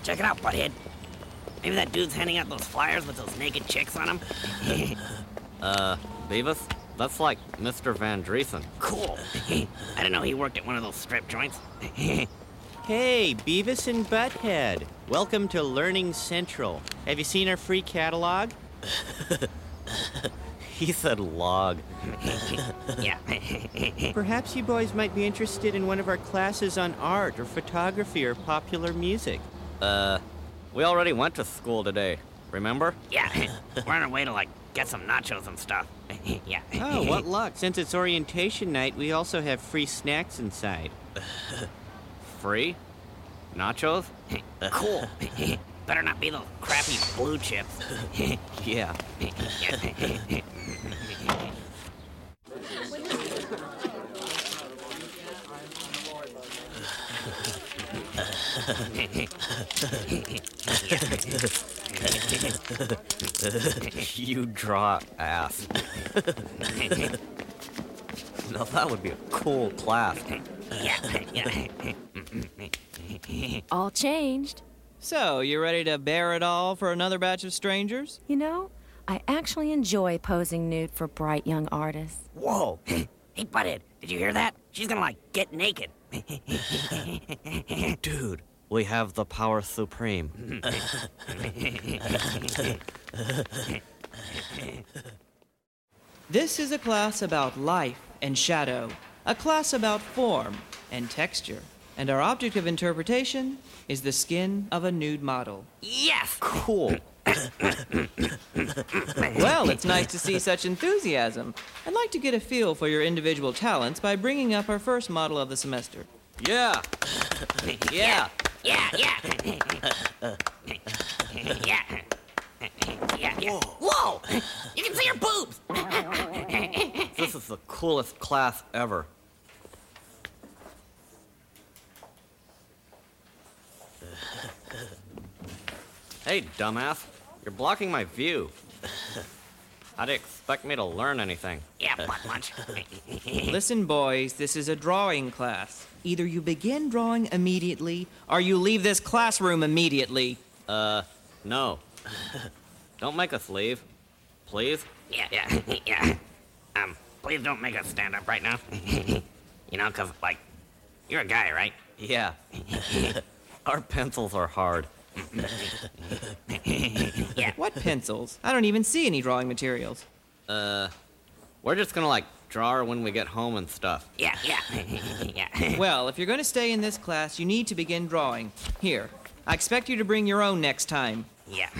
Check it out, butthead. Maybe that dude's handing out those flyers with those naked chicks on them. Beavis? That's like Mr. Van Driesen. Cool. I didn't know he worked at one of those strip joints. Hey, Beavis and Butthead. Welcome to Learning Central. Have you seen our free catalog? He said log. Yeah. Perhaps you boys might be interested in one of our classes on art or photography or popular music. We already went to school today, remember? Yeah. We're on our way to, get some nachos and stuff. Yeah. Oh, what luck. Since it's orientation night, we also have free snacks inside. Free? Nachos? Cool. Better not be those crappy blue chips. Yeah. You draw ass. Now that would be a cool class. Yeah. All changed. So, you ready to bear it all for another batch of strangers? You know, I actually enjoy posing nude for bright young artists. Whoa. Hey, butthead, did you hear that? She's gonna, get naked. Dude, we have the power supreme. This is a class about life and shadow, a class about form and texture, and our object of interpretation is the skin of a nude model. Yes! Cool. Well, it's nice to see such enthusiasm. I'd like to get a feel for your individual talents by bringing up our first model of the semester. Yeah. Yeah. Yeah. Whoa! You can see her boobs! This is the coolest class ever. Hey, dumbass. You're blocking my view. How do you expect me to learn anything? Yeah, butt munch. Listen, boys, this is a drawing class. Either you begin drawing immediately, or you leave this classroom immediately. No. Don't make us leave. Please? Yeah. Please don't make us stand up right now. You know, 'cause, you're a guy, right? Yeah. Our pencils are hard. Yeah. What pencils? I don't even see any drawing materials. We're just gonna, draw her when we get home and stuff. Yeah. Well, if you're going to stay in this class, you need to begin drawing. Here, I expect you to bring your own next time. Yeah.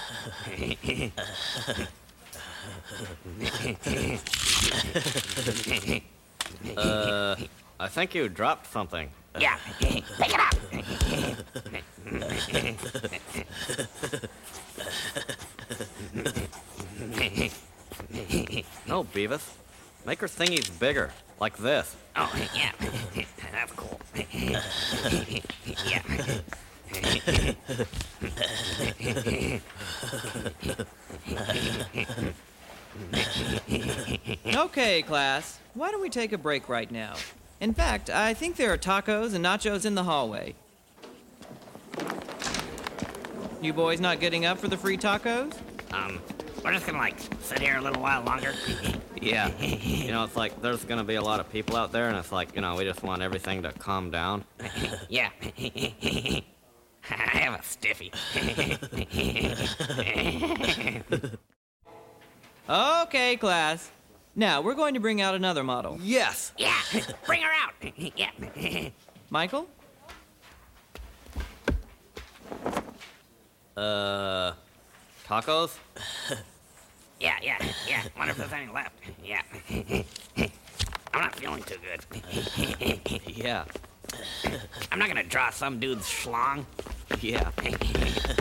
I think you dropped something. Yeah. Pick it up. No, Beavis. Make her thingies bigger, like this. Oh, yeah. That's cool. Yeah. Okay, class, why don't we take a break right now? In fact, I think there are tacos and nachos in the hallway. You boys not getting up for the free tacos? We're just gonna, sit here a little while longer. Yeah. It's like there's gonna be a lot of people out there, and it's like, we just want everything to calm down. Yeah. I have a stiffy. Okay, class. Now, we're going to bring out another model. Yes! Yeah. Bring her out. Yeah. Michael? Tacos? Yeah. Wonder if there's any left. Yeah. I'm not feeling too good. Yeah. I'm not gonna draw some dude's schlong. Yeah.